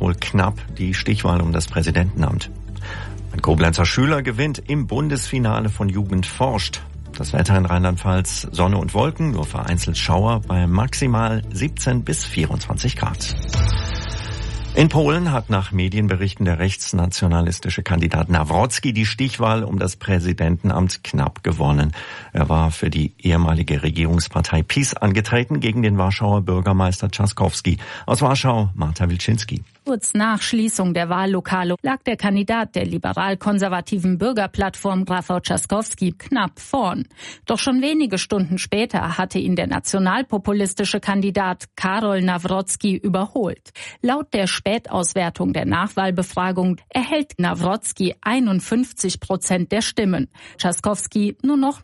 wohl knapp die Stichwahl um das Präsidentenamt. Ein Koblenzer Schüler gewinnt im Bundesfinale von Jugend forscht. Das Wetter in Rheinland-Pfalz, Sonne und Wolken, nur vereinzelt Schauer bei maximal 17 bis 24 Grad. In Polen hat nach Medienberichten der rechtsnationalistische Kandidat Nawrocki die Stichwahl um das Präsidentenamt knapp gewonnen. Er war für die ehemalige Regierungspartei PiS angetreten gegen den Warschauer Bürgermeister Trzaskowski. Aus Warschau, Marta Wilczynski. Kurz nach Schließung der Wahllokale lag der Kandidat der liberal-konservativen Bürgerplattform Rafał Trzaskowski knapp vorn. Doch schon wenige Stunden später hatte ihn der nationalpopulistische Kandidat Karol Nawrocki überholt. Laut der Spätauswertung der Nachwahlbefragung erhält Nawrocki 51% der Stimmen, Trzaskowski nur noch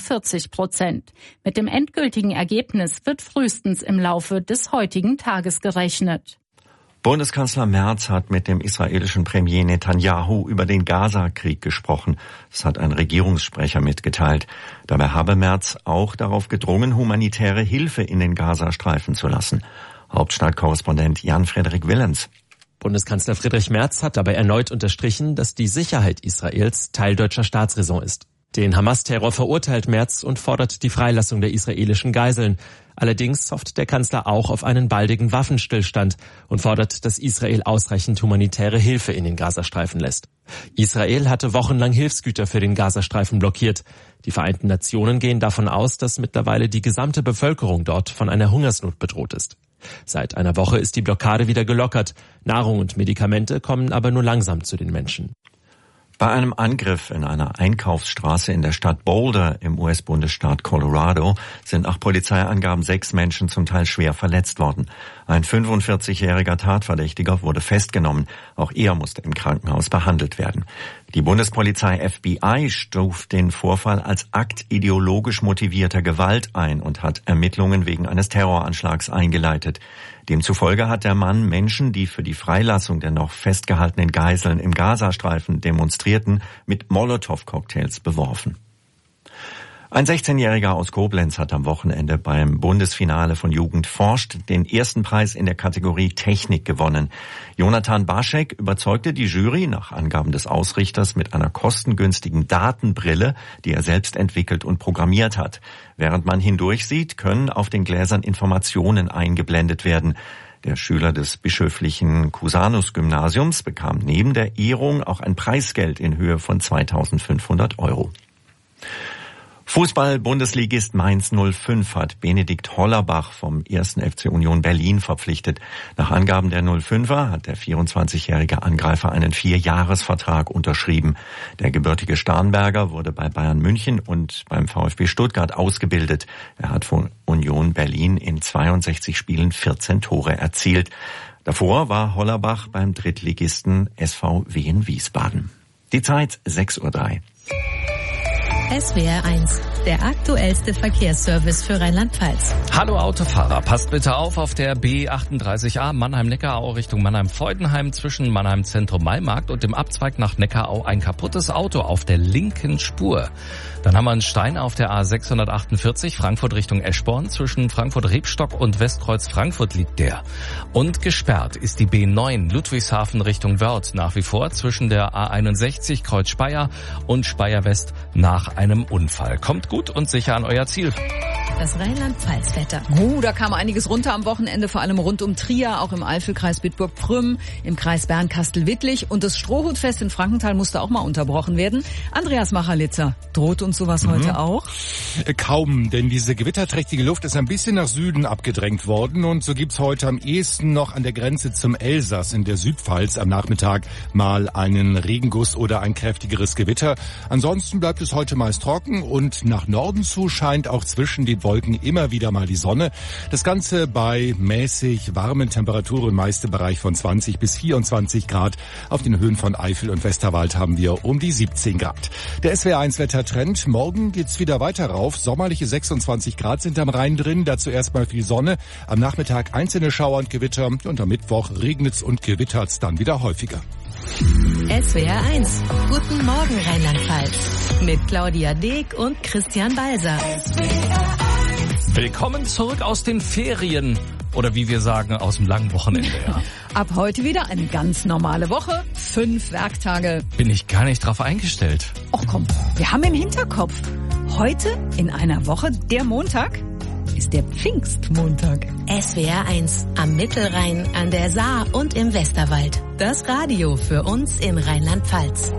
49%. Mit dem endgültigen Ergebnis wird frühestens im Laufe des heutigen Tages gerechnet. Bundeskanzler Merz hat mit dem israelischen Premier Netanyahu über den Gaza-Krieg gesprochen. Das hat ein Regierungssprecher mitgeteilt. Dabei habe Merz auch darauf gedrungen, humanitäre Hilfe in den Gazastreifen zu lassen. Hauptstadtkorrespondent Jan-Frederik Willens. Bundeskanzler Friedrich Merz hat dabei erneut unterstrichen, dass die Sicherheit Israels Teil deutscher Staatsräson ist. Den Hamas-Terror verurteilt Merz und fordert die Freilassung der israelischen Geiseln. Allerdings hofft der Kanzler auch auf einen baldigen Waffenstillstand und fordert, dass Israel ausreichend humanitäre Hilfe in den Gazastreifen lässt. Israel hatte wochenlang Hilfsgüter für den Gazastreifen blockiert. Die Vereinten Nationen gehen davon aus, dass mittlerweile die gesamte Bevölkerung dort von einer Hungersnot bedroht ist. Seit einer Woche ist die Blockade wieder gelockert. Nahrung und Medikamente kommen aber nur langsam zu den Menschen. Bei einem Angriff in einer Einkaufsstraße in der Stadt Boulder im US-Bundesstaat Colorado sind nach Polizeiangaben 6 Menschen zum Teil schwer verletzt worden. Ein 45-jähriger Tatverdächtiger wurde festgenommen. Auch er musste im Krankenhaus behandelt werden. Die Bundespolizei FBI stuft den Vorfall als Akt ideologisch motivierter Gewalt ein und hat Ermittlungen wegen eines Terroranschlags eingeleitet. Demzufolge hat der Mann Menschen, die für die Freilassung der noch festgehaltenen Geiseln im Gazastreifen demonstrierten, mit Molotow-Cocktails beworfen. Ein 16-Jähriger aus Koblenz hat am Wochenende beim Bundesfinale von Jugend forscht den ersten Preis in der Kategorie Technik gewonnen. Jonathan Baschek überzeugte die Jury nach Angaben des Ausrichters mit einer kostengünstigen Datenbrille, die er selbst entwickelt und programmiert hat. Während man hindurchsieht, können auf den Gläsern Informationen eingeblendet werden. Der Schüler des bischöflichen Cusanus-Gymnasiums bekam neben der Ehrung auch ein Preisgeld in Höhe von 2.500 €. Fußball-Bundesligist Mainz 05 hat Benedikt Hollerbach vom 1. FC Union Berlin verpflichtet. Nach Angaben der 05er hat der 24-jährige Angreifer einen 4-Jahres-Vertrag unterschrieben. Der gebürtige Starnberger wurde bei Bayern München und beim VfB Stuttgart ausgebildet. Er hat von Union Berlin in 62 Spielen 14 Tore erzielt. Davor war Hollerbach beim Drittligisten SV Wien Wiesbaden. Die Zeit 6:03 Uhr. SWR 1, der aktuellste Verkehrsservice für Rheinland-Pfalz. Hallo Autofahrer, passt bitte auf der B38a Mannheim-Neckarau Richtung Mannheim-Freudenheim zwischen Mannheim-Zentrum-Maimarkt und dem Abzweig nach Neckarau ein kaputtes Auto auf der linken Spur. Dann haben wir einen Stein auf der A648 Frankfurt Richtung Eschborn. Zwischen Frankfurt-Rebstock und Westkreuz-Frankfurt liegt der. Und gesperrt ist die B9 Ludwigshafen Richtung Wörth nach wie vor zwischen der A61 Kreuz Speyer und Speyer West nach einem Unfall. Kommt gut und sicher an euer Ziel. Das Rheinland-Pfalz-Wetter. Da kam einiges runter am Wochenende, vor allem rund um Trier, auch im Eifelkreis Bitburg-Prüm, im Kreis Bernkastel-Wittlich. Und das Strohhutfest in Frankenthal musste auch mal unterbrochen werden. Andreas Machalitzer, droht uns sowas heute auch? Kaum, denn diese gewitterträchtige Luft ist ein bisschen nach Süden abgedrängt worden. Und so gibt's heute am ehesten noch an der Grenze zum Elsass in der Südpfalz am Nachmittag mal einen Regenguss oder ein kräftigeres Gewitter. Ansonsten bleibt es heute meist trocken und nach Norden zu scheint auch zwischen den Wolken immer wieder mal die Sonne. Das Ganze bei mäßig warmen Temperaturen, meist im Bereich von 20 bis 24 Grad. Auf den Höhen von Eifel und Westerwald haben wir um die 17 Grad. Der SWR1-Wettertrend. Morgen geht's wieder weiter rauf. Sommerliche 26 Grad sind am Rhein drin. Dazu erstmal viel Sonne. Am Nachmittag einzelne Schauer und Gewitter. Und am Mittwoch regnet's und gewittert's dann wieder häufiger. SWR 1. Guten Morgen Rheinland-Pfalz. Mit Claudia Deek und Christian Balser. Willkommen zurück aus den Ferien. Oder wie wir sagen, aus dem langen Wochenende. Ja. Ab heute wieder eine ganz normale Woche, 5 Werktage. Bin ich gar nicht drauf eingestellt. Och komm, wir haben im Hinterkopf, heute in einer Woche, der Montag, ist der Pfingstmontag. SWR 1 am Mittelrhein, an der Saar und im Westerwald. Das Radio für uns in Rheinland-Pfalz.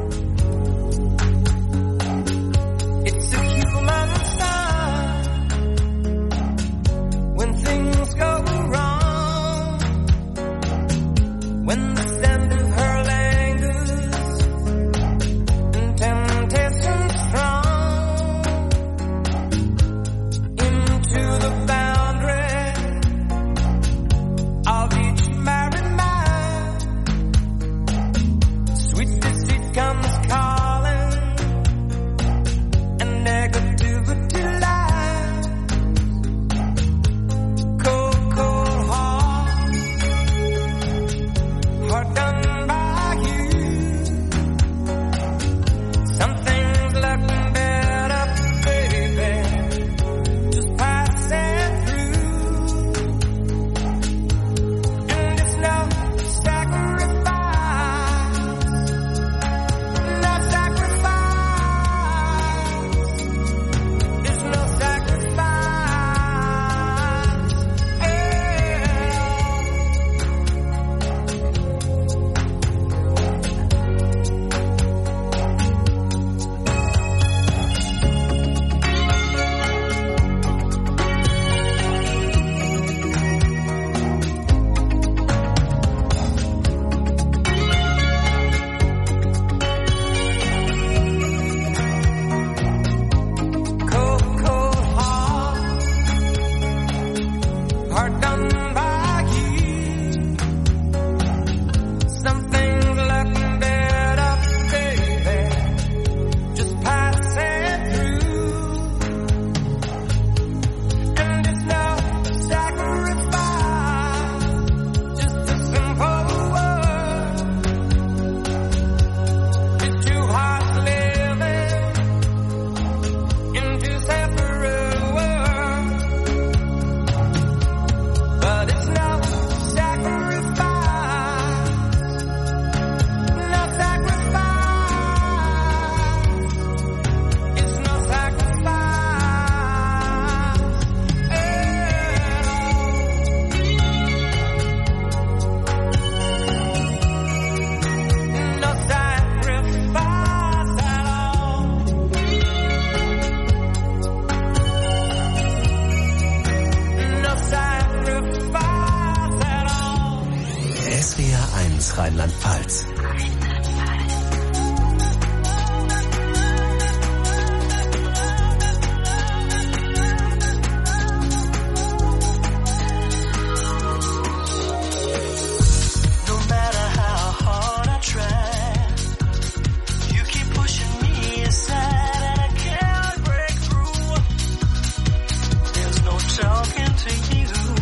Rheinland-Pfalz.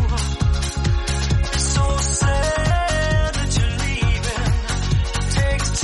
Takes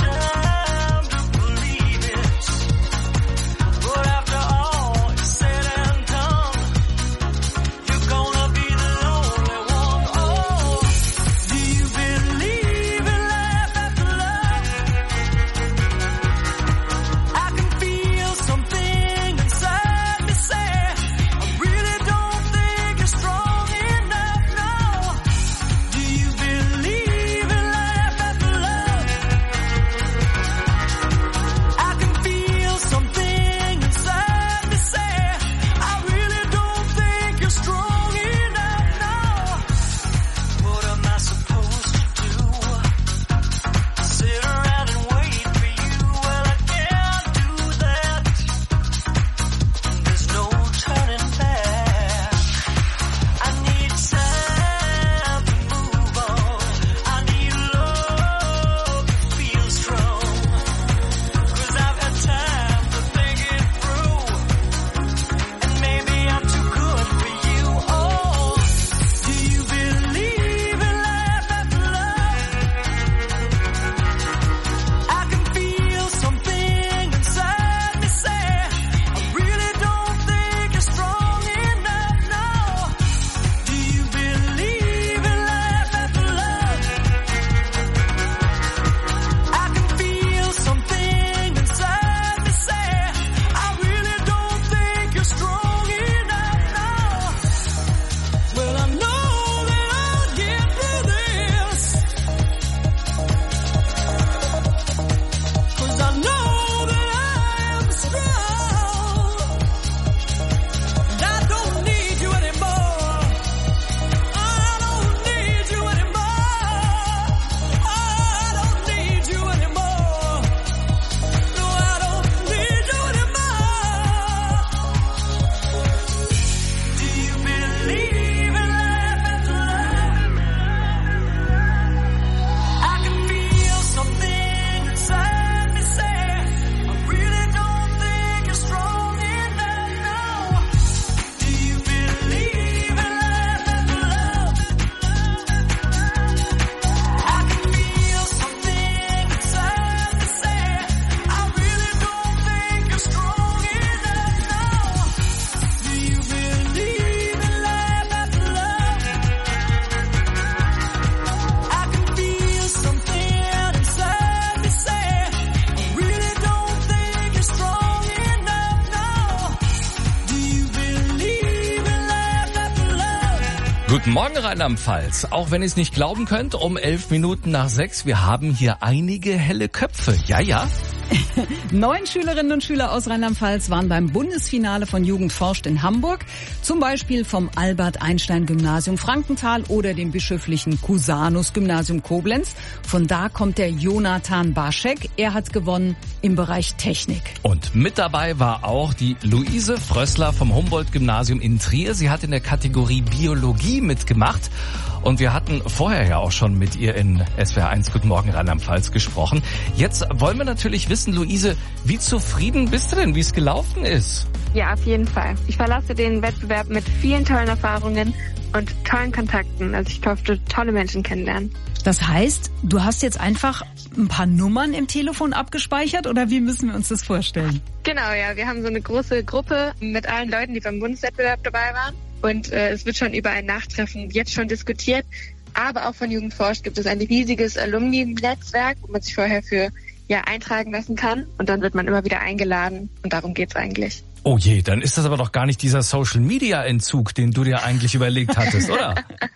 Guten Morgen, Rheinland-Pfalz. Auch wenn ihr es nicht glauben könnt, um 11 Minuten nach 6, wir haben hier einige helle Köpfe. Ja. 9 Schülerinnen und Schüler aus Rheinland-Pfalz waren beim Bundesfinale von Jugend forscht in Hamburg. Zum Beispiel vom Albert-Einstein-Gymnasium Frankenthal oder dem bischöflichen Cusanus-Gymnasium Koblenz. Von da kommt der Jonathan Barschek. Er hat gewonnen im Bereich Technik. Und mit dabei war auch die Luise Frössler vom Humboldt-Gymnasium in Trier. Sie hat in der Kategorie Biologie mitgemacht. Und wir hatten vorher ja auch schon mit ihr in SWR 1 Guten Morgen Rheinland-Pfalz gesprochen. Jetzt wollen wir natürlich wissen, Luise, wie zufrieden bist du denn, wie es gelaufen ist? Ja, auf jeden Fall. Ich verlasse den Wettbewerb mit vielen tollen Erfahrungen und tollen Kontakten. Also ich durfte tolle Menschen kennenlernen. Das heißt, du hast jetzt einfach ein paar Nummern im Telefon abgespeichert oder wie müssen wir uns das vorstellen? Genau, ja. Wir haben so eine große Gruppe mit allen Leuten, die beim Bundeswettbewerb dabei waren. Und es wird schon über ein Nachtreffen jetzt schon diskutiert. Aber auch von Jugend forscht gibt es ein riesiges Alumni-Netzwerk, wo man sich vorher für eintragen lassen kann. Und dann wird man immer wieder eingeladen. Und darum geht's eigentlich. Oh je, dann ist das aber doch gar nicht dieser Social-Media-Entzug, den du dir eigentlich überlegt hattest, oder?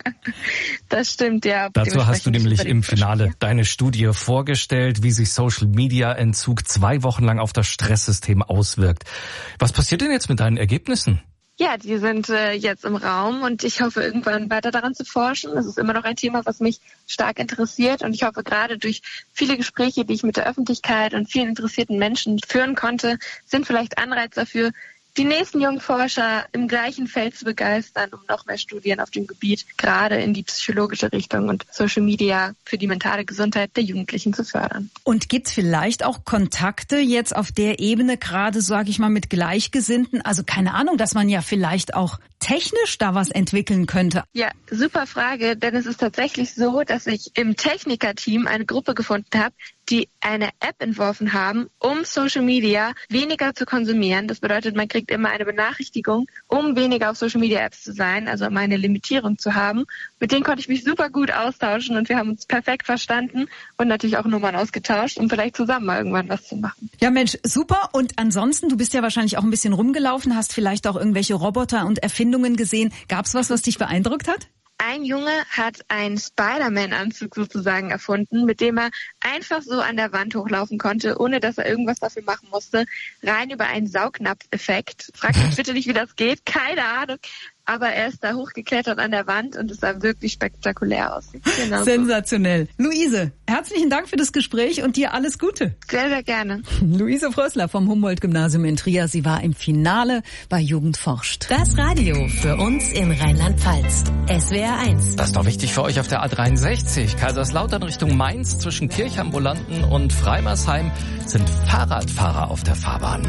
Das stimmt, ja. Dazu hast du nämlich im Finale deine Studie vorgestellt, wie sich Social-Media-Entzug 2 Wochen lang auf das Stresssystem auswirkt. Was passiert denn jetzt mit deinen Ergebnissen? Ja, die sind jetzt im Raum und ich hoffe, irgendwann weiter daran zu forschen. Das ist immer noch ein Thema, was mich stark interessiert und ich hoffe, gerade durch viele Gespräche, die ich mit der Öffentlichkeit und vielen interessierten Menschen führen konnte, sind vielleicht Anreiz dafür, die nächsten jungen Forscher im gleichen Feld zu begeistern, um noch mehr Studien auf dem Gebiet, gerade in die psychologische Richtung und Social Media für die mentale Gesundheit der Jugendlichen zu fördern. Und gibt's vielleicht auch Kontakte jetzt auf der Ebene, gerade, sage ich mal, mit Gleichgesinnten? Also keine Ahnung, dass man ja vielleicht auch technisch da was entwickeln könnte. Ja, super Frage, denn es ist tatsächlich so, dass ich im Techniker-Team eine Gruppe gefunden habe, die eine App entworfen haben, um Social Media weniger zu konsumieren. Das bedeutet, man kriegt immer eine Benachrichtigung, um weniger auf Social Media Apps zu sein, also um eine Limitierung zu haben. Mit denen konnte ich mich super gut austauschen und wir haben uns perfekt verstanden und natürlich auch Nummern ausgetauscht, um vielleicht zusammen mal irgendwann was zu machen. Ja Mensch, super. Und ansonsten, du bist ja wahrscheinlich auch ein bisschen rumgelaufen, hast vielleicht auch irgendwelche Roboter und Erfindungen gesehen. Gab's was dich beeindruckt hat? Ein Junge hat einen Spider-Man-Anzug sozusagen erfunden, mit dem er einfach so an der Wand hochlaufen konnte, ohne dass er irgendwas dafür machen musste. Rein über einen Saugnapf-Effekt. Fragt mich bitte nicht, wie das geht. Keine Ahnung. Aber er ist da hochgeklettert an der Wand und es sah wirklich spektakulär aus. Genau. Sensationell. Luise, herzlichen Dank für das Gespräch und dir alles Gute. Sehr, sehr gerne. Luise Frössler vom Humboldt-Gymnasium in Trier. Sie war im Finale bei Jugend forscht. Das Radio für uns in Rheinland-Pfalz. SWR 1. Das ist doch wichtig für euch auf der A63. Kaiserslautern Richtung Mainz zwischen Kirchambulanten und Freimersheim sind Fahrradfahrer auf der Fahrbahn.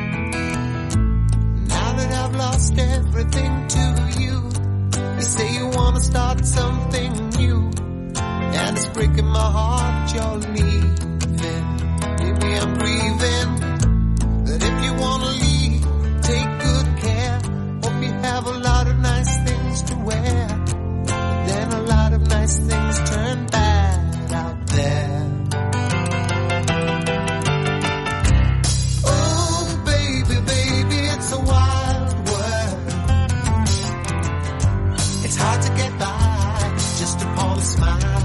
Now that I've lost everything to you, you say you wanna start something new, and it's breaking my heart you're leaving. Maybe I'm grieving, that if you wanna leave, take good care. Hope you have a lot of nice things to wear, but then a lot of nice things turn bad out there. Hard to get by just upon a smile.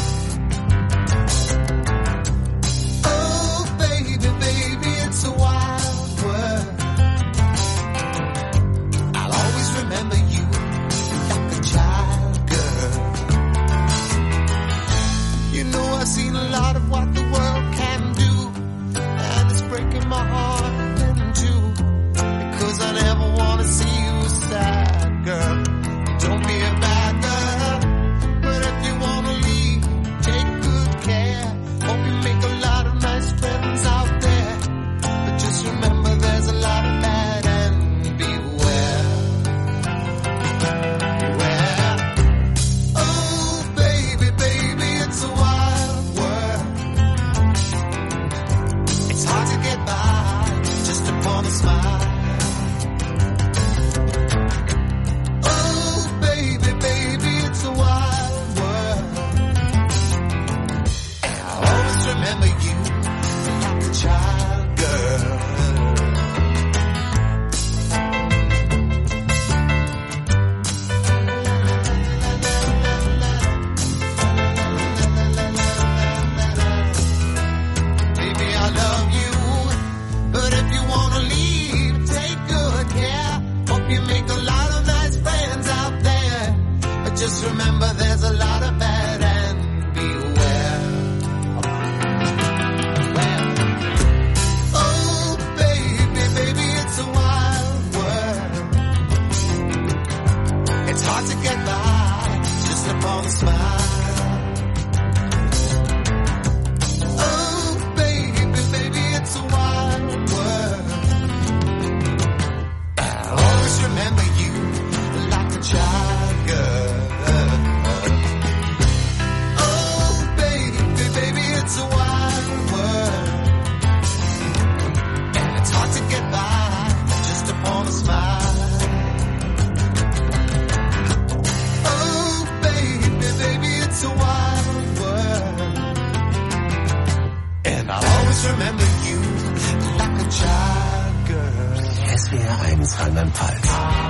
Oh, baby, baby, it's a wild world. I'll always remember you like a child, girl. You know I've seen a lot of what the world can do, and it's breaking my heart in two, because I never want to see you sad, girl. Don't be a bad girl, but if you wanna leave, take good care. Hope you make a lot of nice friends out there, but just remember there's a lot of bad and beware. Beware. Oh baby, baby, it's a wild world. It's hard to get by just upon a smile. to remember you like a child, girl. SWR 1 Rheinland-Pfalz.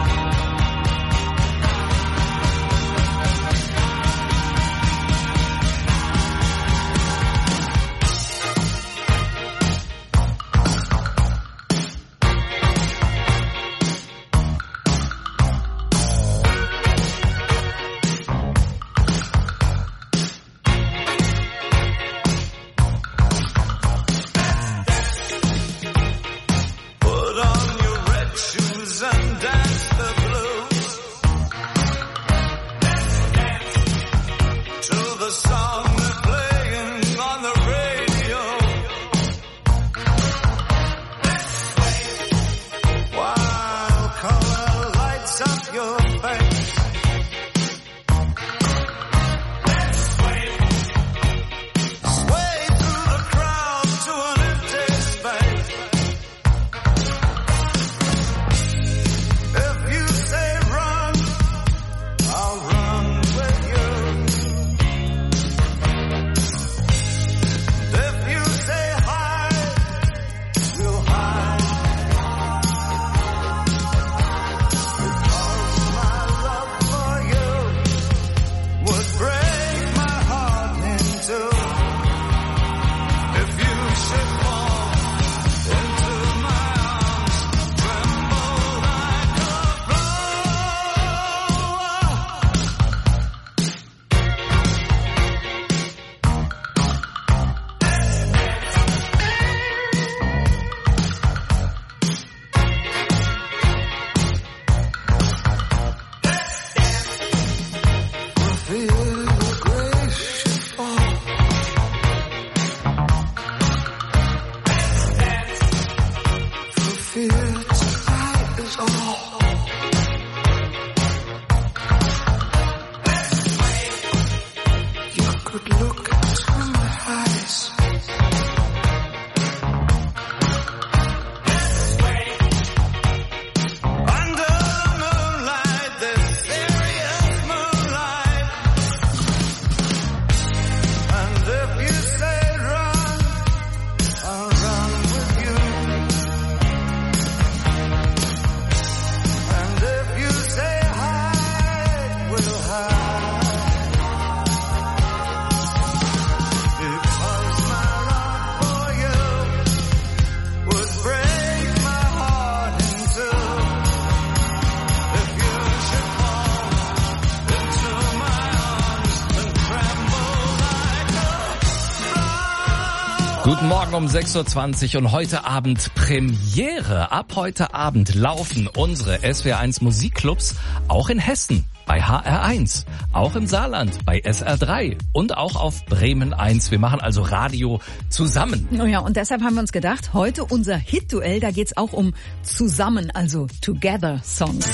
Guten Morgen um 6.20 Uhr und heute Abend Premiere. Ab heute Abend laufen unsere SWR1 Musikclubs auch in Hessen bei HR1, auch im Saarland bei SR3 und auch auf Bremen 1. Wir machen also Radio zusammen. Oh ja, und deshalb haben wir uns gedacht, heute unser Hit-Duell, da geht's auch um Zusammen, also Together Songs.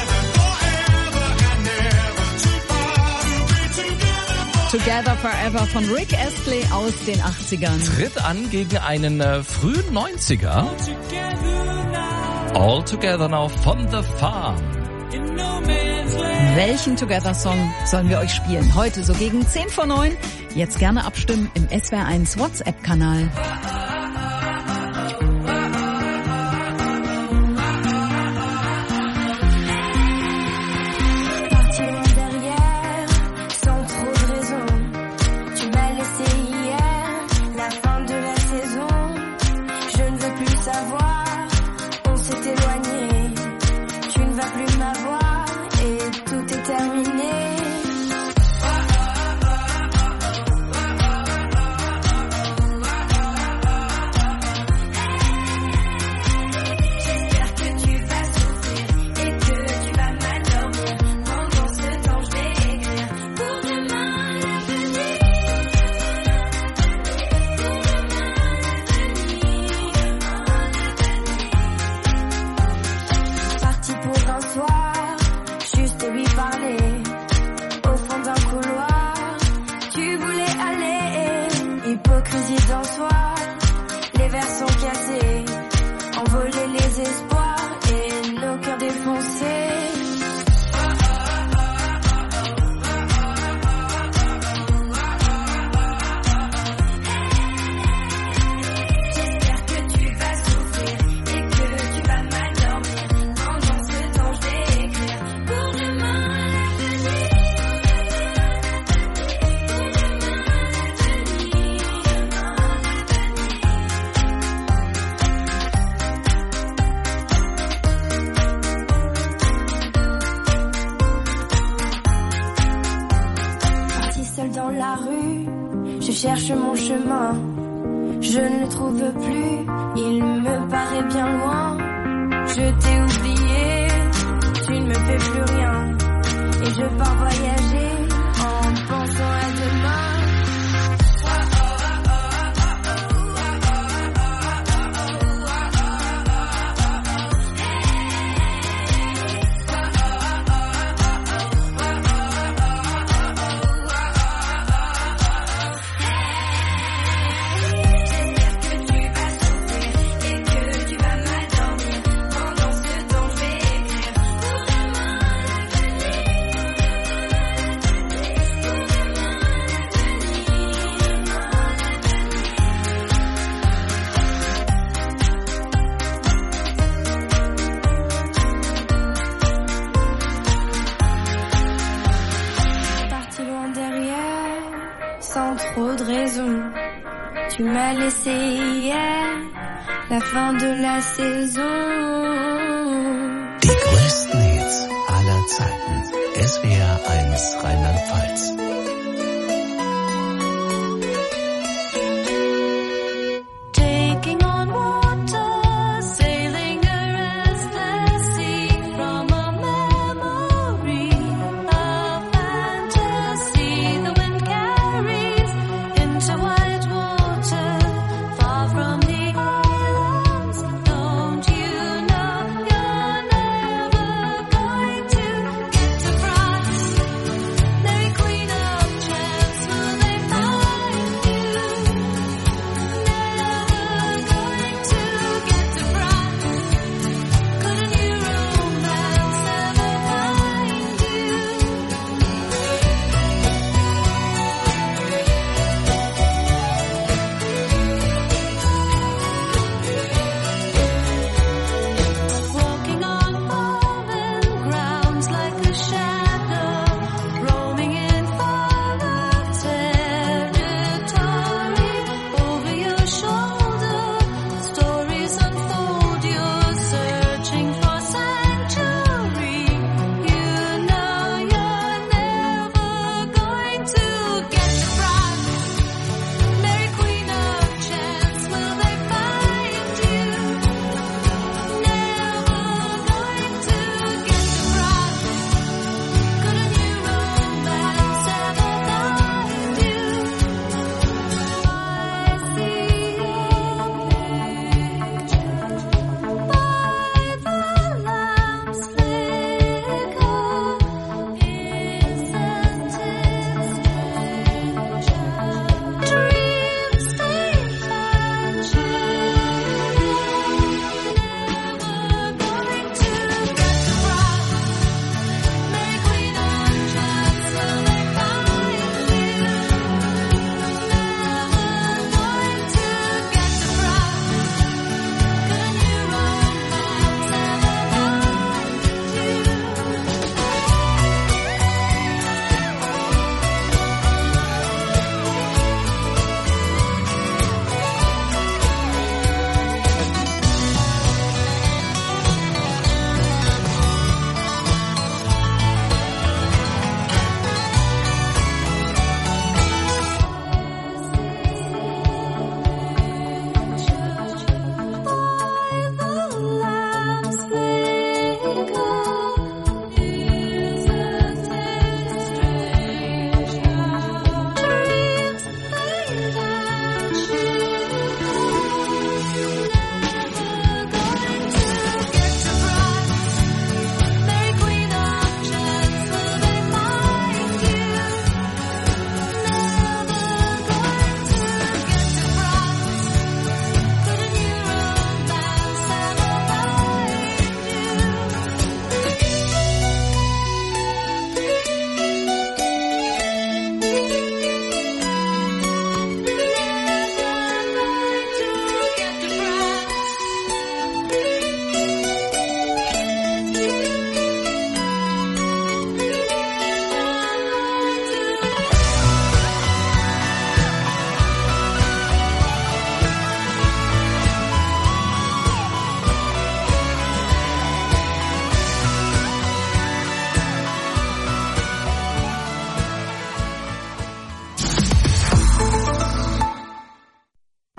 Together Forever von Rick Astley aus den 80ern. Tritt an gegen einen frühen 90er. All Together Now von The Farm. Welchen Together-Song sollen wir euch spielen? Heute so gegen 10 vor 9. Jetzt gerne abstimmen im SWR1 WhatsApp-Kanal. Je ne le trouve plus, il me paraît bien loin. Je t'ai oublié, tu ne me fais plus rien. Et je pars voyager en pensant à demain. Tu m'as laissé hier, la fin de la saison. Die größten Hits aller Zeiten. SWR 1 Rheinland-Pfalz. Taking on water, sailing a restless sea from a memory, a fantasy the wind carries into white water, far from the islands. Don't you know you're never going to get to France, Mary Queen of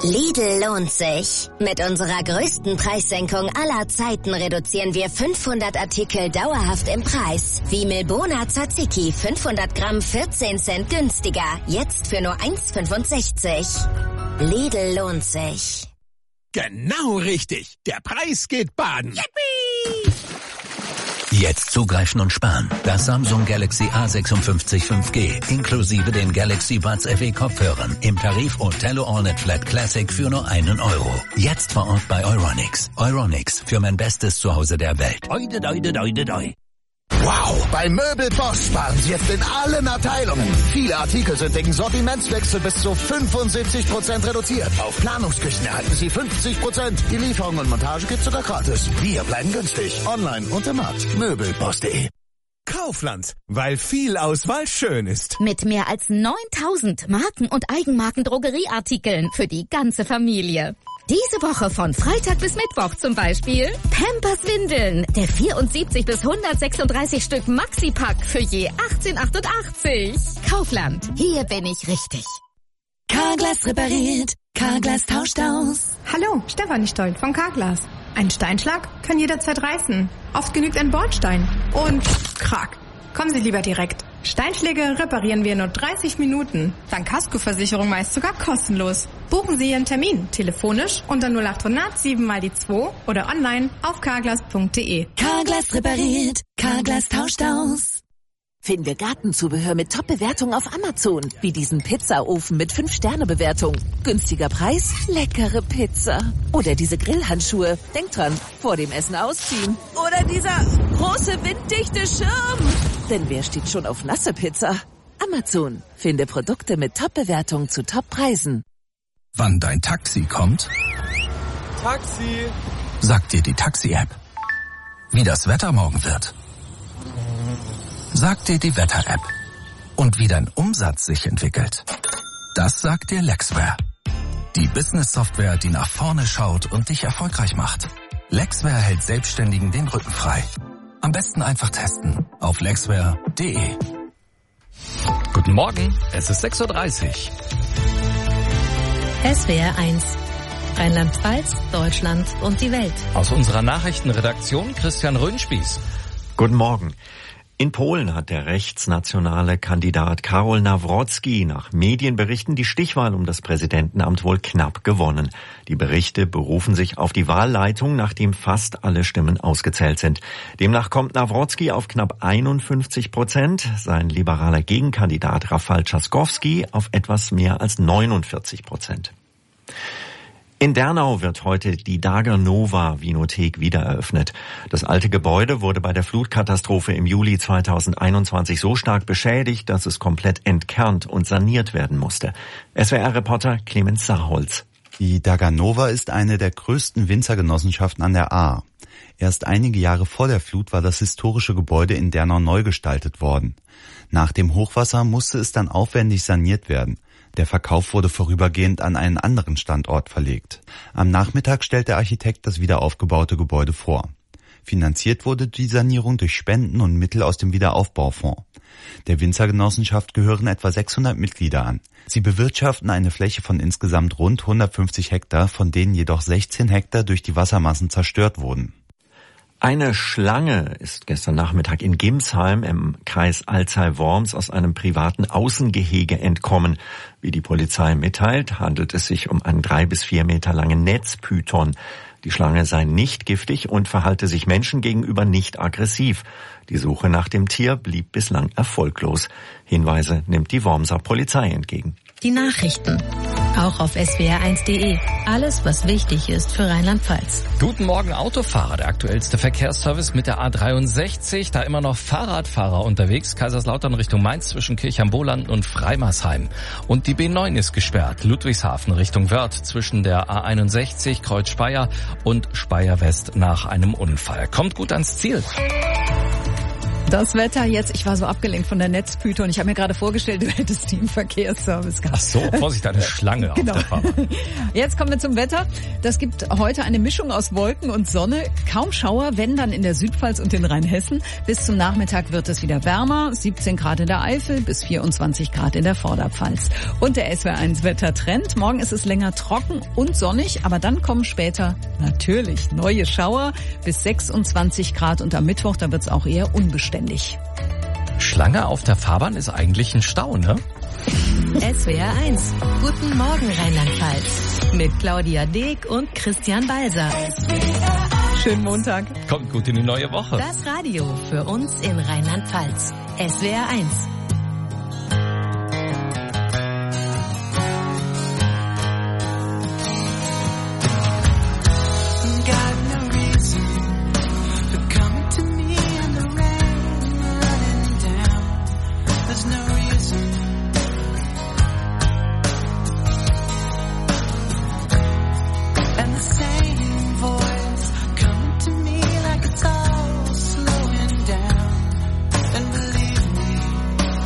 Lidl lohnt sich. Mit unserer größten Preissenkung aller Zeiten reduzieren wir 500 Artikel dauerhaft im Preis. Wie Milbona Tzatziki, 500 Gramm 14 Cent günstiger. Jetzt für nur 1,65. Lidl lohnt sich. Genau richtig. Der Preis geht baden. Yippie! Jetzt zugreifen und sparen. Das Samsung Galaxy A56 5G inklusive den Galaxy Buds FE Kopfhörern im Tarif Othello AllNet Flat Classic für nur €1. Jetzt vor Ort bei Euronics. Euronics, für mein bestes Zuhause der Welt. Oide, doide, doide, doi. Wow, bei Möbelboss sparen Sie jetzt in allen Abteilungen. Viele Artikel sind wegen Sortimentswechsel bis zu 75% reduziert. Auf Planungsküchen erhalten Sie 50%. Die Lieferung und Montage gibt's sogar gratis. Wir bleiben günstig. Online und im Markt. Möbelboss.de. Kaufland, weil viel Auswahl schön ist. Mit mehr als 9000 Marken- und Eigenmarken-Drogerieartikeln für die ganze Familie. Diese Woche von Freitag bis Mittwoch zum Beispiel Pampers Windeln, der 74 bis 136 Stück Maxi-Pack für je 18,88. Kaufland, hier bin ich richtig. Carglass repariert, Carglass tauscht aus. Hallo, Stefanie Stoll von Carglass. Ein Steinschlag kann jederzeit reißen. Oft genügt ein Bordstein. Und krack. Kommen Sie lieber direkt. Steinschläge reparieren wir in nur 30 Minuten. Dank Kaskoversicherung meist sogar kostenlos. Buchen Sie Ihren Termin telefonisch unter 0800 7 mal die 2 oder online auf carglass.de. Carglass repariert, Carglass tauscht aus. Finde Gartenzubehör mit Top-Bewertung auf Amazon. Wie diesen Pizzaofen mit 5-Sterne-Bewertung. Günstiger Preis, leckere Pizza. Oder diese Grillhandschuhe. Denkt dran, vor dem Essen ausziehen. Oder dieser große winddichte Schirm. Denn wer steht schon auf nasse Pizza? Amazon. Finde Produkte mit Top-Bewertung zu Top-Preisen. Wann dein Taxi kommt? Taxi! Sagt dir die Taxi-App. Wie das Wetter morgen wird. Sagt dir die Wetter-App. Und wie dein Umsatz sich entwickelt. Das sagt dir Lexware. Die Business-Software, die nach vorne schaut und dich erfolgreich macht. Lexware hält Selbstständigen den Rücken frei. Am besten einfach testen auf lexware.de. Guten Morgen, es ist 6:30 Uhr. SWR 1. Rheinland-Pfalz, Deutschland und die Welt. Aus unserer Nachrichtenredaktion Christian Röhnspieß. Guten Morgen. In Polen hat der rechtsnationale Kandidat Karol Nawrocki nach Medienberichten die Stichwahl um das Präsidentenamt wohl knapp gewonnen. Die Berichte berufen sich auf die Wahlleitung, nachdem fast alle Stimmen ausgezählt sind. Demnach kommt Nawrocki auf knapp 51%, sein liberaler Gegenkandidat Rafał Trzaskowski auf etwas mehr als 49%. In Dernau wird heute die Dager-Nova-Vinothek wieder eröffnet. Das alte Gebäude wurde bei der Flutkatastrophe im Juli 2021 so stark beschädigt, dass es komplett entkernt und saniert werden musste. SWR-Reporter Clemens Saarholz. Die Dager-Nova ist eine der größten Winzergenossenschaften an der Ahr. Erst einige Jahre vor der Flut war das historische Gebäude in Dernau neu gestaltet worden. Nach dem Hochwasser musste es dann aufwendig saniert werden. Der Verkauf wurde vorübergehend an einen anderen Standort verlegt. Am Nachmittag stellt der Architekt das wiederaufgebaute Gebäude vor. Finanziert wurde die Sanierung durch Spenden und Mittel aus dem Wiederaufbaufonds. Der Winzergenossenschaft gehören etwa 600 Mitglieder an. Sie bewirtschaften eine Fläche von insgesamt rund 150 Hektar, von denen jedoch 16 Hektar durch die Wassermassen zerstört wurden. Eine Schlange ist gestern Nachmittag in Gimsheim im Kreis Alzey-Worms aus einem privaten Außengehege entkommen. Wie die Polizei mitteilt, handelt es sich um einen 3 bis 4 Meter langen Netzpython. Die Schlange sei nicht giftig und verhalte sich Menschen gegenüber nicht aggressiv. Die Suche nach dem Tier blieb bislang erfolglos. Hinweise nimmt die Wormser Polizei entgegen. Die Nachrichten. Auch auf swr1.de. Alles, was wichtig ist für Rheinland-Pfalz. Guten Morgen, Autofahrer. Der aktuellste Verkehrsservice mit der A63. Da immer noch Fahrradfahrer unterwegs. Kaiserslautern Richtung Mainz zwischen Kirchheim-Boland und Freimersheim. Und die B9 ist gesperrt. Ludwigshafen Richtung Wörth zwischen der A61 Kreuz Speyer und Speyer West nach einem Unfall. Kommt gut ans Ziel. Das Wetter jetzt, ich war so abgelenkt von der Netzpython. Ich habe mir gerade vorgestellt, du hättest die im Verkehrsservice gehabt. Ach so, Vorsicht, eine Schlange genau. auf der Fahrbahn. Jetzt kommen wir zum Wetter. Das gibt heute eine Mischung aus Wolken und Sonne. Kaum Schauer, wenn dann in der Südpfalz und in Rheinhessen. Bis zum Nachmittag wird es wieder wärmer. 17 Grad in der Eifel bis 24 Grad in der Vorderpfalz. Und der SWR1 Wettertrend. Morgen ist es länger trocken und sonnig, aber dann kommen später natürlich neue Schauer bis 26 Grad. Und am Mittwoch, da wird es auch eher unbeständig. Schlange auf der Fahrbahn ist eigentlich ein Stau, ne? SWR 1. Guten Morgen Rheinland-Pfalz. Mit Claudia Deek und Christian Balser. Schönen Montag. Kommt gut in die neue Woche. Das Radio für uns in Rheinland-Pfalz. SWR 1. And believe me,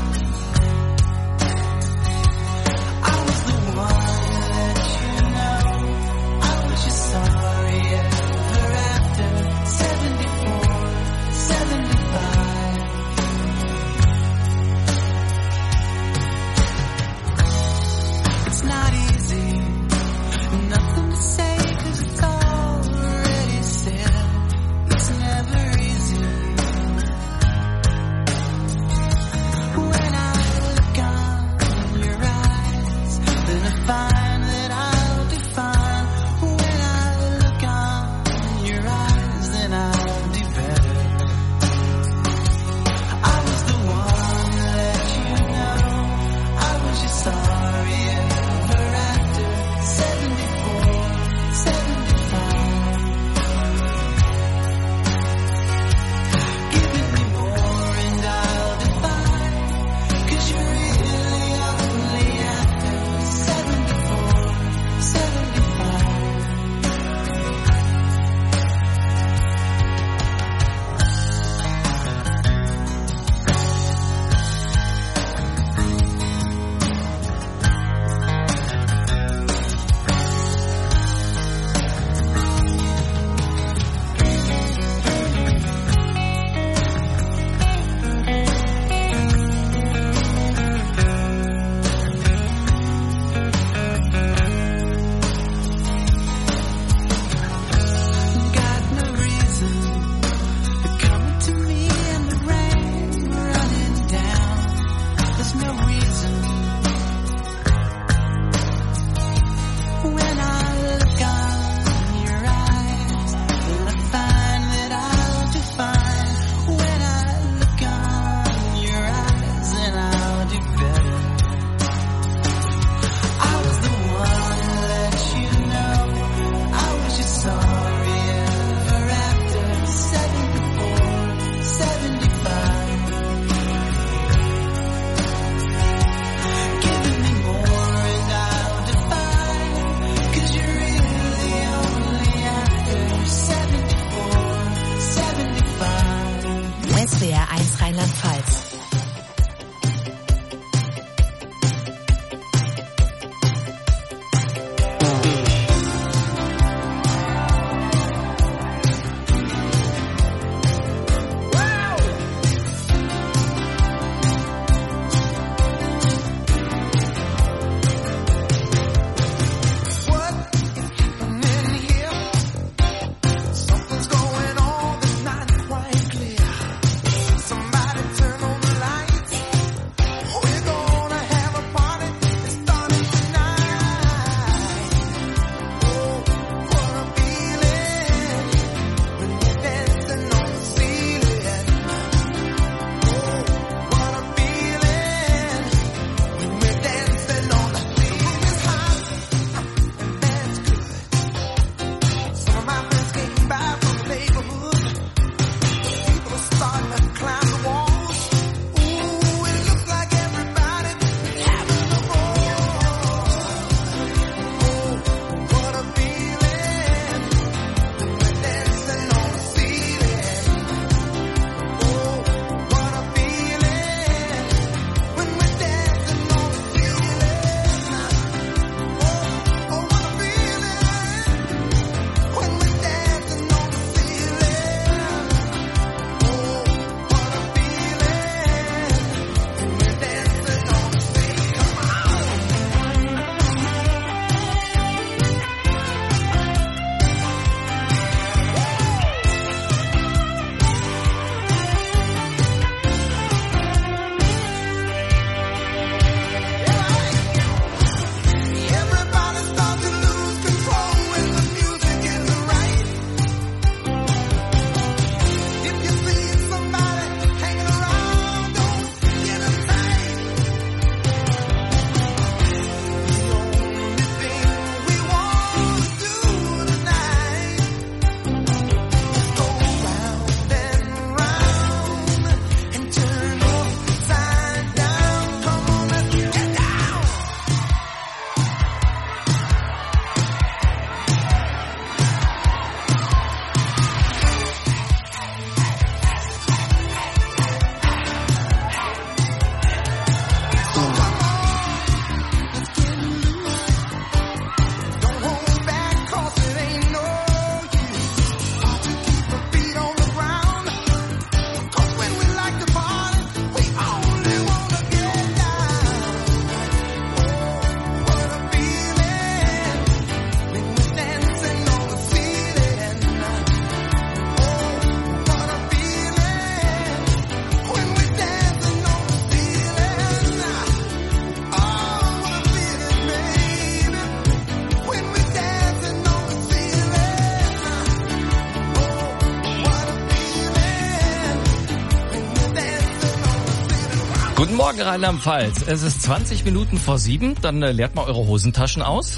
Guten Morgen, Rheinland-Pfalz. Es ist 20 Minuten vor 7. Dann leert mal eure Hosentaschen aus.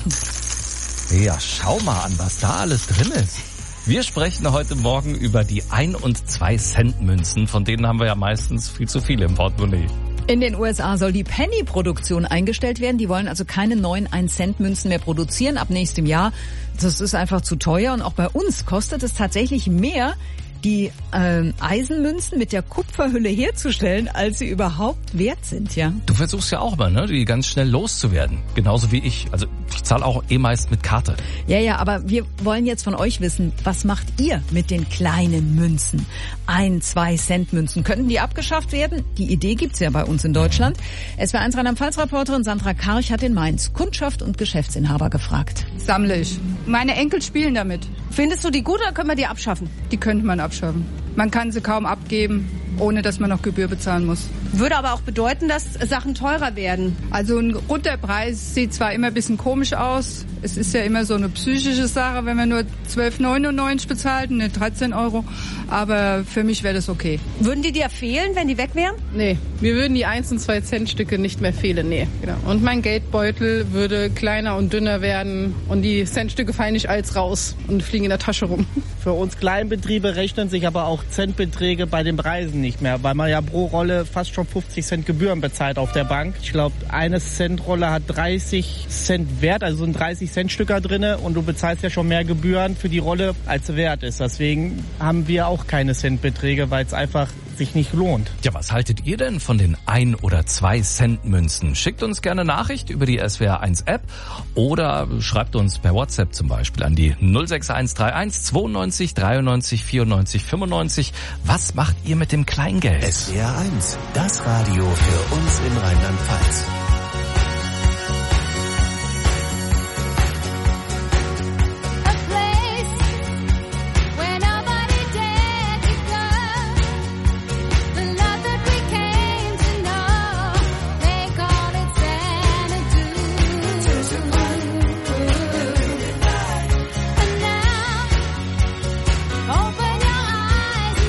Ja, schau mal an, was da alles drin ist. Wir sprechen heute Morgen über die 1- und 2-Cent-Münzen. Von denen haben wir ja meistens viel zu viele im Portemonnaie. In den USA soll die Penny-Produktion eingestellt werden. Die wollen also keine neuen 1-Cent-Münzen mehr produzieren ab nächstem Jahr. Das ist einfach zu teuer. Und auch bei uns kostet es tatsächlich mehr, die Eisenmünzen mit der Kupferhülle herzustellen, als sie überhaupt wert sind, ja. Du versuchst ja auch mal, ne, die ganz schnell loszuwerden. Genauso wie ich. Also ich zahle auch meist mit Karte. Ja, aber wir wollen jetzt von euch wissen, was macht ihr mit den kleinen Münzen? 1-2-Cent-Münzen. Könnten die abgeschafft werden? Die Idee gibt's ja bei uns in Deutschland. SWR1 Rheinland-Pfalz-Reporterin Sandra Karch hat in Mainz Kundschaft und Geschäftsinhaber gefragt. Sammle ich. Meine Enkel spielen damit. Findest du die gut oder können wir die abschaffen? Die könnte man abschaffen. Man kann sie kaum abgeben, ohne dass man noch Gebühr bezahlen muss. Würde aber auch bedeuten, dass Sachen teurer werden. Also ein runder Preis sieht zwar immer ein bisschen komisch aus. Es ist ja immer so eine psychische Sache, wenn man nur 12,99 bezahlt, ne 13 €. Aber für mich wäre das okay. Würden die dir fehlen, wenn die weg wären? Nee, mir würden die 1- und 2-Cent-Stücke nicht mehr fehlen, nee. Genau. Und mein Geldbeutel würde kleiner und dünner werden und die Centstücke fallen nicht als raus und fliegen in der Tasche rum. Für uns Kleinbetriebe rechnen sich aber auch Centbeträge bei den Preisen nicht mehr, weil man ja pro Rolle fast schon 50 Cent Gebühren bezahlt auf der Bank. Ich glaube, eine Centrolle hat 30 Cent Wert, also sind 30-Cent-Stücker drinne und du bezahlst ja schon mehr Gebühren für die Rolle, als sie wert ist. Deswegen haben wir auch keine Centbeträge, weil es einfach sich nicht lohnt. Ja, was haltet ihr denn von den 1- oder 2-Cent-Münzen? Schickt uns gerne Nachricht über die SWR1-App oder schreibt uns per WhatsApp zum Beispiel an die 06131 92 93 94 95. Was macht ihr mit dem Kleingeld? SWR1, das Radio für uns in Rheinland-Pfalz.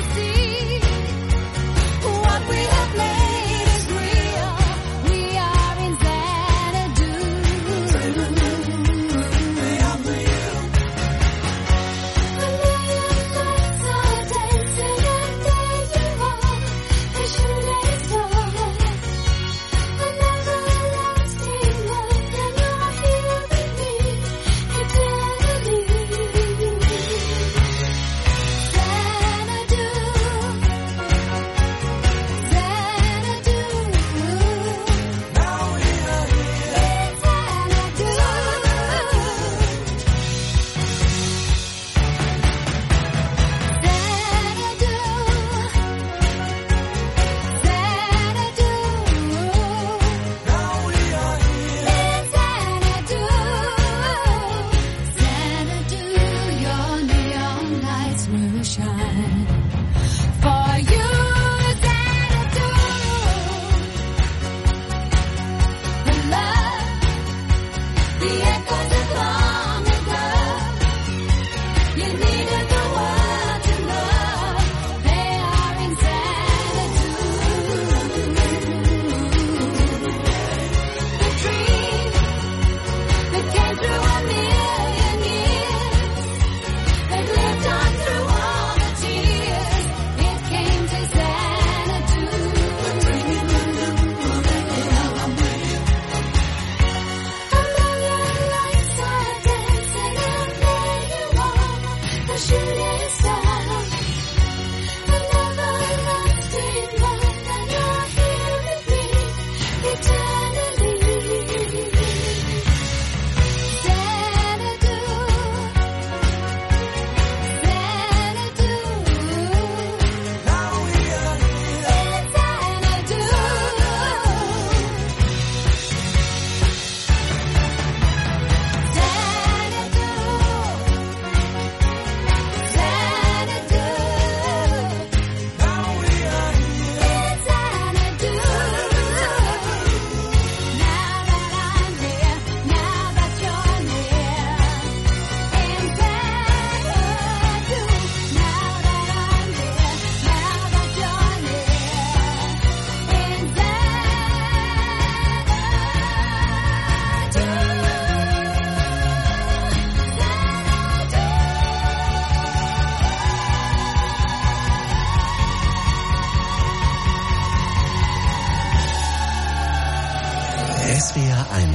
We are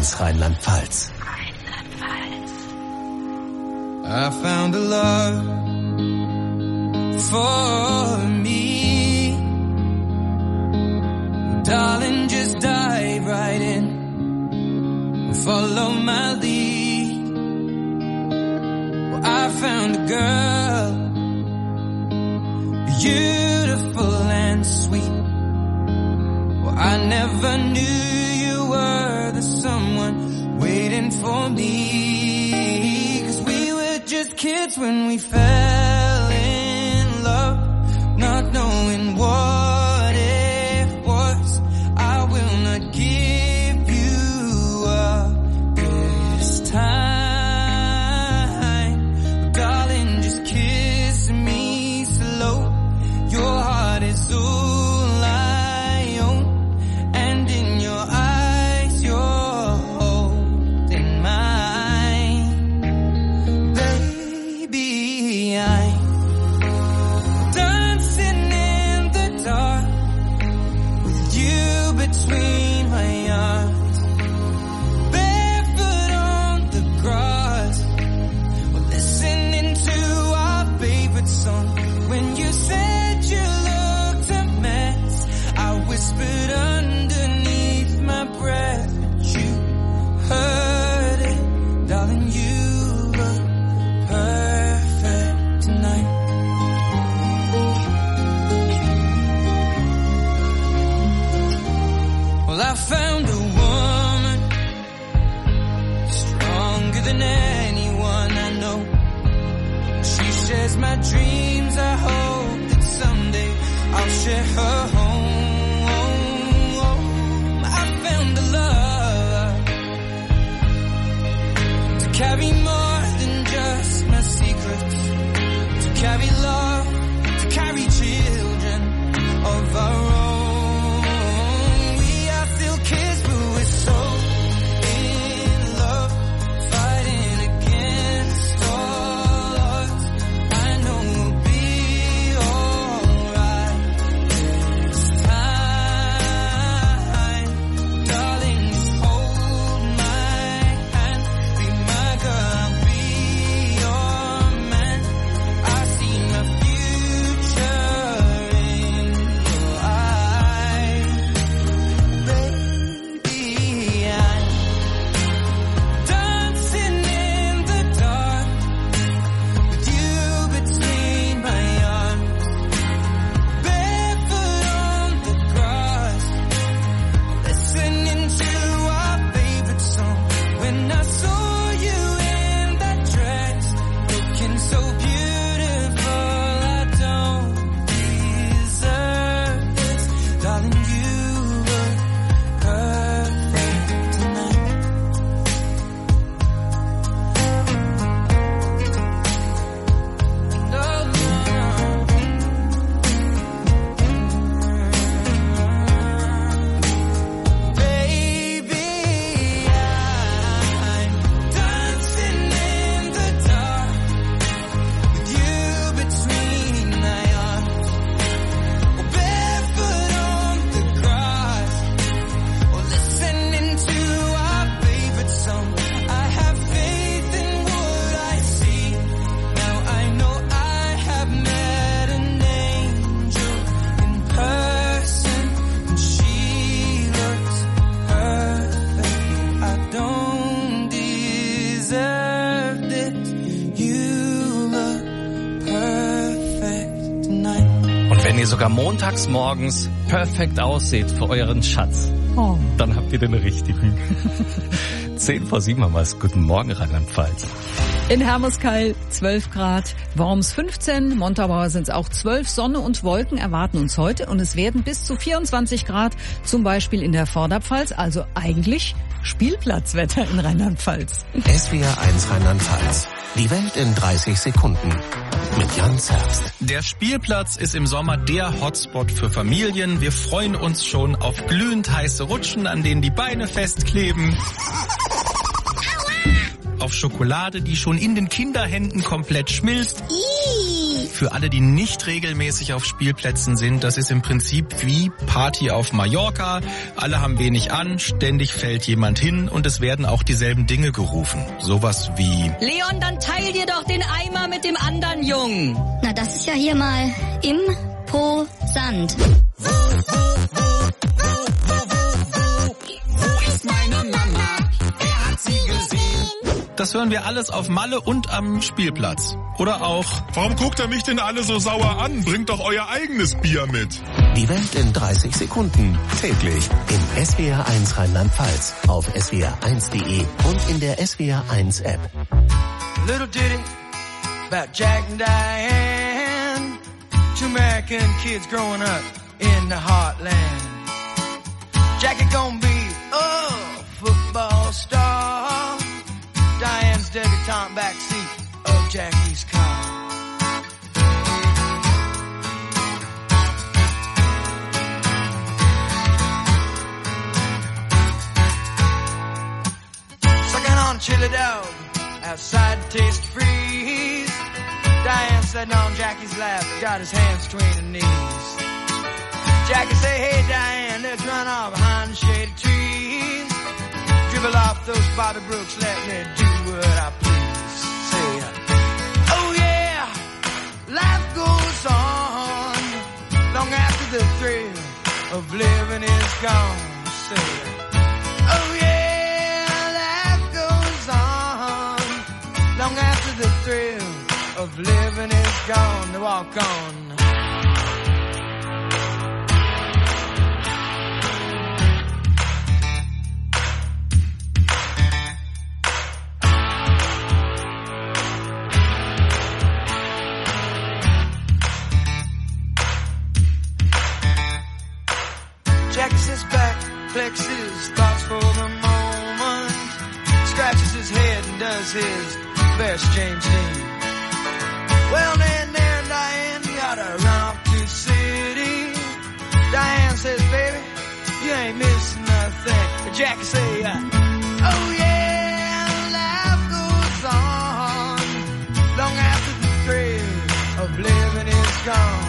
1 Rheinland-Pfalz. I found a love for me. Darling, just dive right in. Follow my lead. Well, I found a girl, beautiful and sweet. Well, I never knew you were the someone waiting for me. 'Cause we were just kids when we fell in love, not knowing what it was. I will not give you up this time. But darling, just kiss me slow. Your heart is all I own, and in your eyes you're holding mine. Baby, I'm dancing in the dark with you between my arms, barefoot on the grass. We're listening to our favorite song. When you said you looked a mess, I whispered underneath my breath, but you heard it. Darling, you look perfect tonight. Well, I found a woman stronger than anyone I know. She shares my dreams. I hope that someday I'll share her home. I found a love to carry more than just my secrets, to carry love, to carry children of our own. We are still kids, but we're so in love, fighting against all odds. I know we'll be alright this time. Darling, just hold my hand. Be my girl, I'll be your man. I see my future in your eyes. Baby, I'm dancing in the dark with you between my arms, barefoot on the grass, listening to our favorite song. When I saw you in that dress, looking so beautiful, I don't deserve this. Darling, you look perfect tonight. No, baby, I'm dancing in the dark with you between my arms, or barefoot on the grass, or listening to our favorite song. I have faith in what I see. Now I know I have met an angel in person, and she looks perfect. I don't deserve this. You look perfect tonight. Und wenn ihr sogar montags morgens perfekt ausseht für euren Schatz, dann habt ihr den richtigen. 6:10 haben wir es. Guten Morgen, Rheinland-Pfalz. In Hermeskeil 12 Grad, Worms 15, Montabaur sind es auch 12, Sonne und Wolken erwarten uns heute und es werden bis zu 24 Grad, zum Beispiel in der Vorderpfalz, also eigentlich Spielplatzwetter in Rheinland-Pfalz. SWR 1 Rheinland-Pfalz. Die Welt in 30 Sekunden. Mit Jan Zerbst. Der Spielplatz ist im Sommer der Hotspot für Familien. Wir freuen uns schon auf glühend heiße Rutschen, an denen die Beine festkleben. Auf Schokolade, die schon in den Kinderhänden komplett schmilzt. Für alle, die nicht regelmäßig auf Spielplätzen sind, das ist im Prinzip wie Party auf Mallorca. Alle haben wenig an, ständig fällt jemand hin und es werden auch dieselben Dinge gerufen. Sowas wie: Leon, dann teil dir doch den Eimer mit dem anderen Jungen. Na, das ist ja hier mal imposant. Wo ist meine Mama? Wer hat sie gesehen? Das hören wir alles auf Malle und am Spielplatz. Oder auch: Warum guckt ihr mich denn alle so sauer an? Bringt doch euer eigenes Bier mit. Die Welt in 30 Sekunden. Täglich im SWR1 Rheinland-Pfalz, auf swr1.de und in der SWR1 App. Little ditty about Jack and Diane, two American kids growing up in the heartland. Jackie gonna be a football star, Diane's debutante backseat of Jackie's car. Sucking on chili dog outside Taste Freeze. Diane sitting on Jackie's lap, got his hands between her knees. Jackie say, hey Diane, let's run off behind the shady trees. Dribble off those Bobby Brooks, let me do what I please. Say, oh yeah, life goes on long after the thrill of living is gone. Say, oh yeah, life goes on long after the thrill of living is gone. To walk on. Jacks his back, flexes thoughts for the moment, scratches his head and does his best James Dean. Well, then there, Diane, you gotta run off to the city. Diane says, baby, you ain't missing nothing. Jackie say, oh yeah, life goes on long after the thrill of living is gone.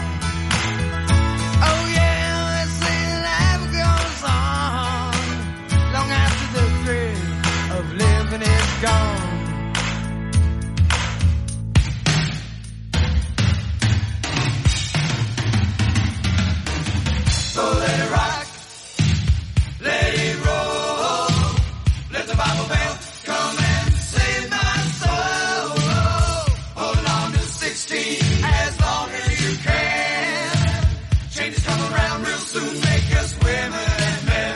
Oh yeah, they say life goes on long after the thrill of living is gone. So let it rock, let it roll, let the Bible bell come and save my soul. Hold on to 16 as long as you can. Changes come around real soon, make us women and men.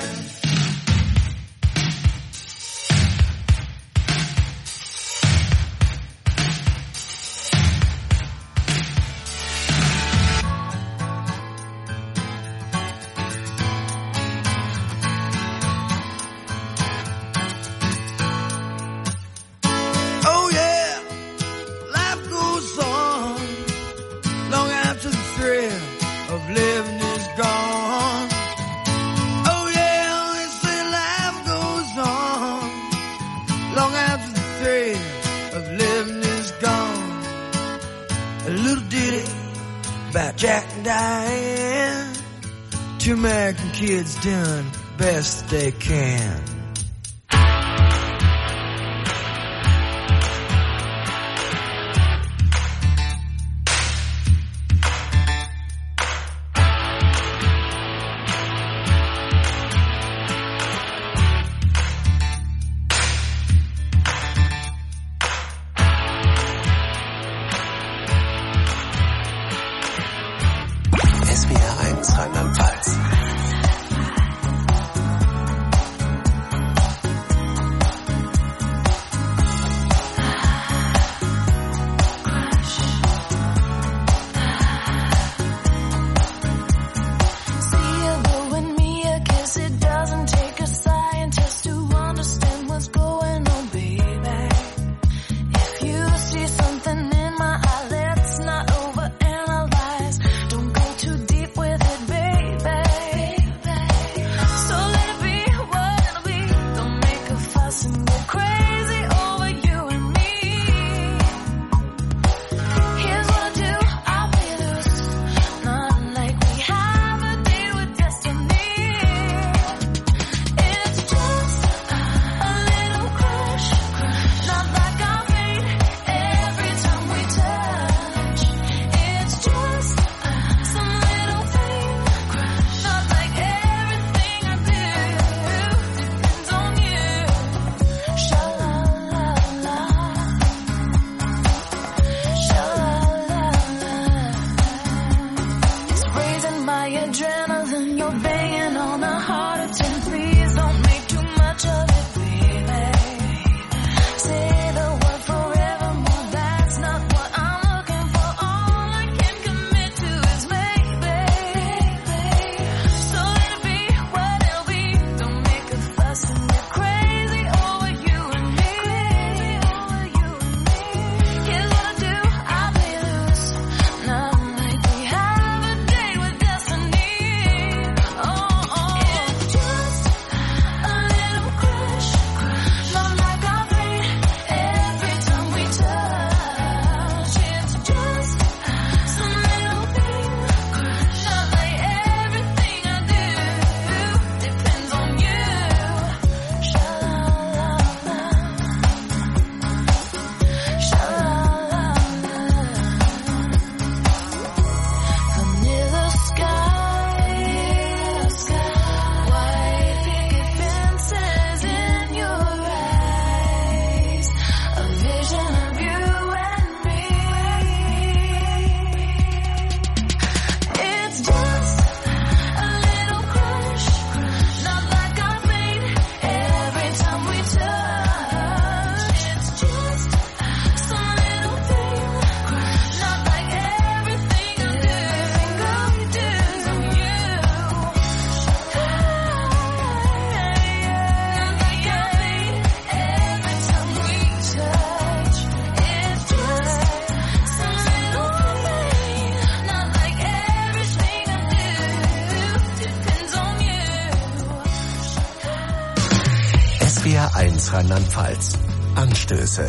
Oh yeah, life goes on long after the thrill of living is gone. Oh yeah, they say life goes on long after the thrill of living is gone. A little ditty about Jack and Diane, two American kids doing best they can. SWR1 Rheinland-Pfalz. 1 Rheinland-Pfalz. Anstöße.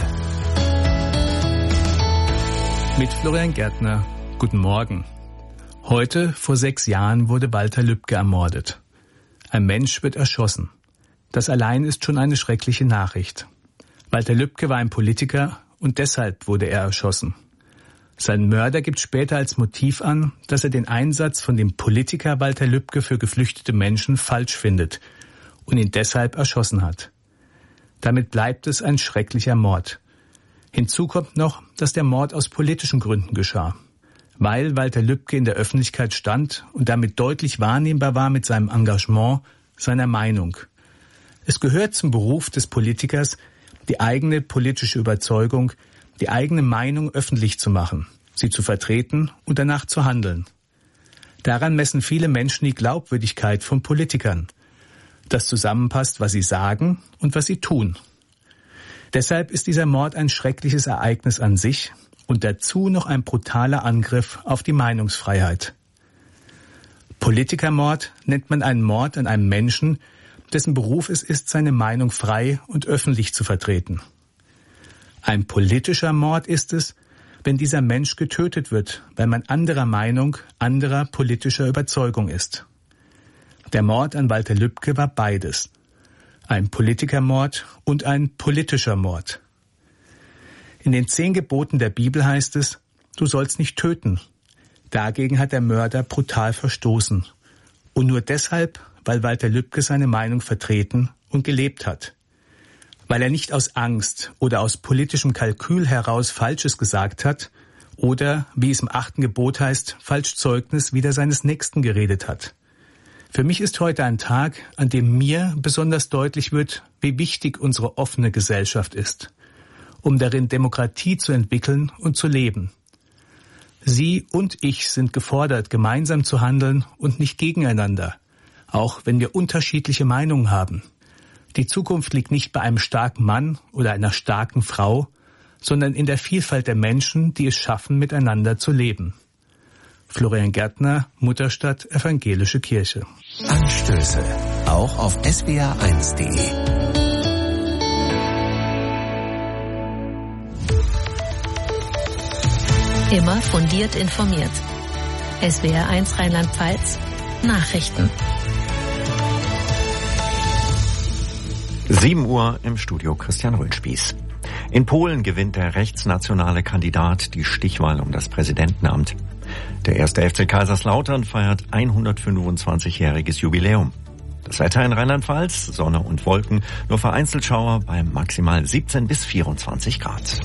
Mit Florian Gärtner. Guten Morgen. Heute, vor 6 Jahren, wurde Walter Lübcke ermordet. Ein Mensch wird erschossen. Das allein ist schon eine schreckliche Nachricht. Walter Lübcke war ein Politiker und deshalb wurde er erschossen. Sein Mörder gibt später als Motiv an, dass er den Einsatz von dem Politiker Walter Lübcke für geflüchtete Menschen falsch findet und ihn deshalb erschossen hat. Damit bleibt es ein schrecklicher Mord. Hinzu kommt noch, dass der Mord aus politischen Gründen geschah. Weil Walter Lübcke in der Öffentlichkeit stand und damit deutlich wahrnehmbar war mit seinem Engagement, seiner Meinung. Es gehört zum Beruf des Politikers, die eigene politische Überzeugung, die eigene Meinung öffentlich zu machen, sie zu vertreten und danach zu handeln. Daran messen viele Menschen die Glaubwürdigkeit von Politikern. Das zusammenpasst, was sie sagen und was sie tun. Deshalb ist dieser Mord ein schreckliches Ereignis an sich und dazu noch ein brutaler Angriff auf die Meinungsfreiheit. Politikermord nennt man einen Mord an einem Menschen, dessen Beruf es ist, seine Meinung frei und öffentlich zu vertreten. Ein politischer Mord ist es, wenn dieser Mensch getötet wird, weil man anderer Meinung, anderer politischer Überzeugung ist. Der Mord an Walter Lübcke war beides. Ein Politikermord und ein politischer Mord. In den 10 Geboten der Bibel heißt es, du sollst nicht töten. Dagegen hat der Mörder brutal verstoßen. Und nur deshalb, weil Walter Lübcke seine Meinung vertreten und gelebt hat. Weil er nicht aus Angst oder aus politischem Kalkül heraus Falsches gesagt hat oder, wie es im 8. Gebot heißt, falsch Zeugnis wider seines Nächsten geredet hat. Für mich ist heute ein Tag, an dem mir besonders deutlich wird, wie wichtig unsere offene Gesellschaft ist, um darin Demokratie zu entwickeln und zu leben. Sie und ich sind gefordert, gemeinsam zu handeln und nicht gegeneinander, auch wenn wir unterschiedliche Meinungen haben. Die Zukunft liegt nicht bei einem starken Mann oder einer starken Frau, sondern in der Vielfalt der Menschen, die es schaffen, miteinander zu leben. Florian Gärtner, Mutterstadt Evangelische Kirche. Anstöße, auch auf swr1.de. Immer fundiert informiert. SWR1 Rheinland-Pfalz, Nachrichten. 7 Uhr im Studio Christian Röhlspieß. In Polen gewinnt der rechtsnationale Kandidat die Stichwahl um das Präsidentenamt. Der 1. FC Kaiserslautern feiert 125-jähriges Jubiläum. Das Wetter in Rheinland-Pfalz, Sonne und Wolken, nur vereinzelt Schauer bei maximal 17 bis 24 Grad.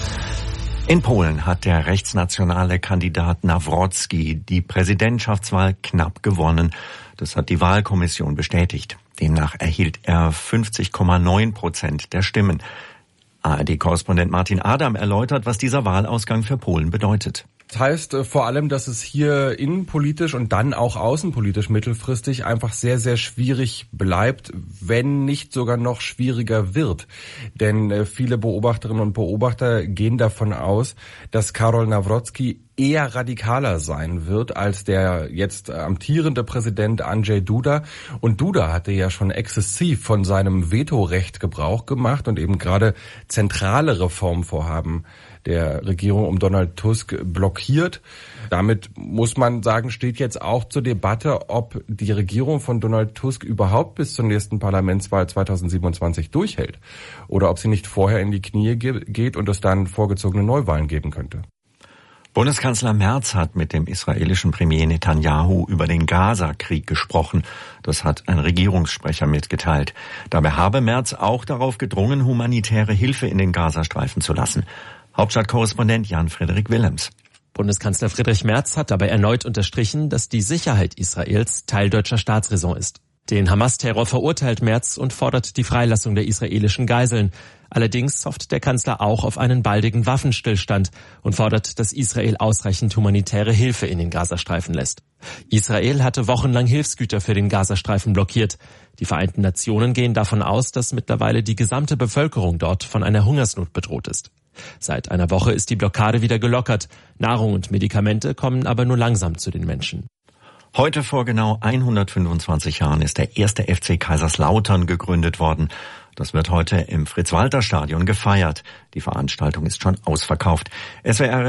In Polen hat der rechtsnationale Kandidat Nawrocki die Präsidentschaftswahl knapp gewonnen. Das hat die Wahlkommission bestätigt. Demnach erhielt er 50,9% der Stimmen. ARD-Korrespondent Martin Adam erläutert, was dieser Wahlausgang für Polen bedeutet. Das heißt vor allem, dass es hier innenpolitisch und dann auch außenpolitisch mittelfristig einfach sehr, sehr schwierig bleibt, wenn nicht sogar noch schwieriger wird. Denn viele Beobachterinnen und Beobachter gehen davon aus, dass Karol Nawrocki eher radikaler sein wird als der jetzt amtierende Präsident Andrzej Duda. Und Duda hatte ja schon exzessiv von seinem Vetorecht Gebrauch gemacht und eben gerade zentrale Reformvorhaben der Regierung um Donald Tusk blockiert. Damit muss man sagen, steht jetzt auch zur Debatte, ob die Regierung von Donald Tusk überhaupt bis zur nächsten Parlamentswahl 2027 durchhält oder ob sie nicht vorher in die Knie geht und es dann vorgezogene Neuwahlen geben könnte. Bundeskanzler Merz hat mit dem israelischen Premier Netanyahu über den Gaza-Krieg gesprochen. Das hat ein Regierungssprecher mitgeteilt. Dabei habe Merz auch darauf gedrungen, humanitäre Hilfe in den Gazastreifen zu lassen. Hauptstadtkorrespondent Jan-Frederik Willems. Bundeskanzler Friedrich Merz hat dabei erneut unterstrichen, dass die Sicherheit Israels Teil deutscher Staatsräson ist. Den Hamas-Terror verurteilt Merz und fordert die Freilassung der israelischen Geiseln. Allerdings hofft der Kanzler auch auf einen baldigen Waffenstillstand und fordert, dass Israel ausreichend humanitäre Hilfe in den Gazastreifen lässt. Israel hatte wochenlang Hilfsgüter für den Gazastreifen blockiert. Die Vereinten Nationen gehen davon aus, dass mittlerweile die gesamte Bevölkerung dort von einer Hungersnot bedroht ist. Seit einer Woche ist die Blockade wieder gelockert. Nahrung und Medikamente kommen aber nur langsam zu den Menschen. Heute vor genau 125 Jahren ist der 1. FC Kaiserslautern gegründet worden. Das wird heute im Fritz-Walter-Stadion gefeiert. Die Veranstaltung ist schon ausverkauft. SWR